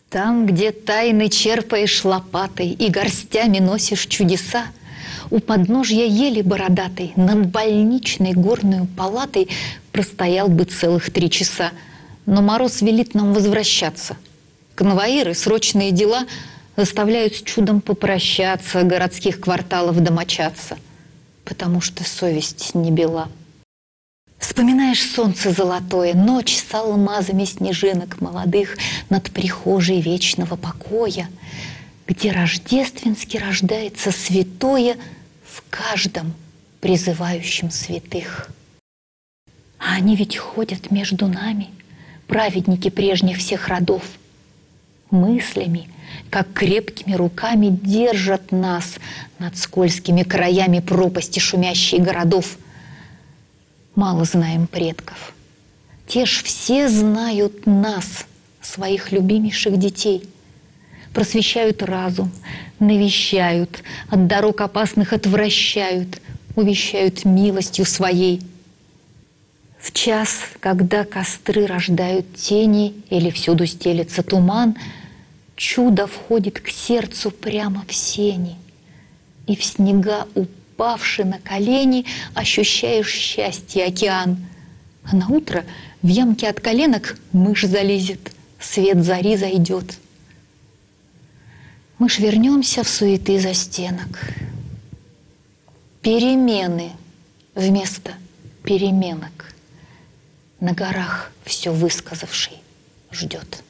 Там, где тайны черпаешь лопатой и горстями носишь чудеса, у подножья ели бородатой над больничной горной палатой простоял бы целых 3 часа. Но мороз велит нам возвращаться. Конвоиры, срочные дела заставляют с чудом попрощаться, городских кварталов домочаться, потому что совесть не бела. Вспоминаешь солнце золотое, ночь с алмазами снежинок молодых над прихожей вечного покоя, где рождественски рождается святое в каждом призывающем святых. А они ведь ходят между нами, праведники прежних всех родов, мыслями, как крепкими руками держат нас над скользкими краями пропасти шумящей городов. Мало знаем предков. Те ж все знают нас, своих любимейших детей. Просвещают разум, навещают, от дорог опасных отвращают, увещают милостью своей. В час, когда костры рождают тени или всюду стелется туман, чудо входит к сердцу прямо в сени, и в снега упавши на колени, ощущаешь счастье океан. А на утро в ямке от коленок мышь залезет, свет зари зайдет. Мы ж вернемся в суеты застенок. Перемены вместо переменок на горах все высказавший ждет.